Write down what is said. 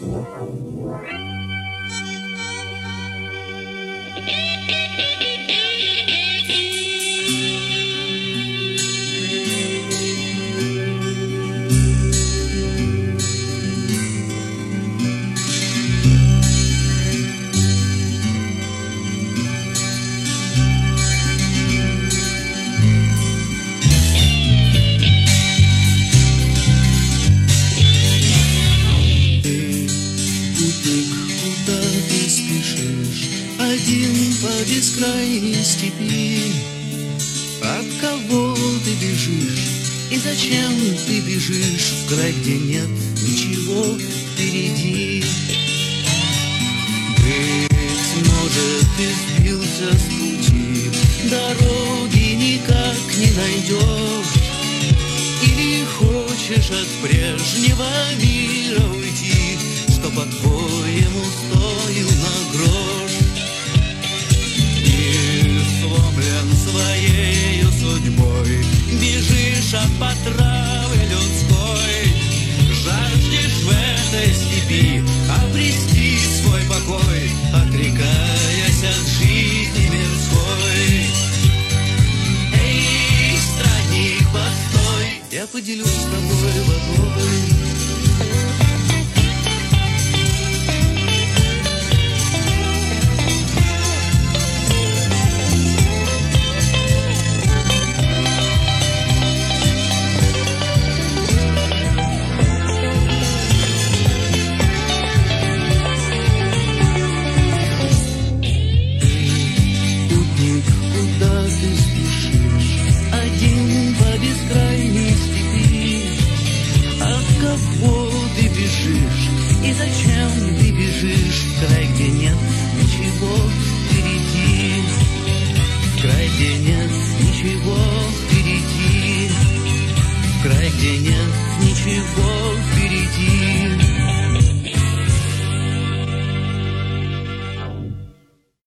Один по бескрайней степи. От кого ты бежишь и зачем ты бежишь в край, где нет ничего впереди? Быть может, ты сбился с пути, дороги никак не найдешь, или хочешь от прежнего мира уйти, что по-твоему стоил на грош. Своею судьбой бежишь от потравы людской, жаждешь в этой степи обрести свой покой, отрекаясь от жизни мирской. Эй, странник, постой, я поделюсь с тобой водой. И зачем ты бежишь в край, где нет ничего впереди? В край, где нет ничего впереди. В край, где нет ничего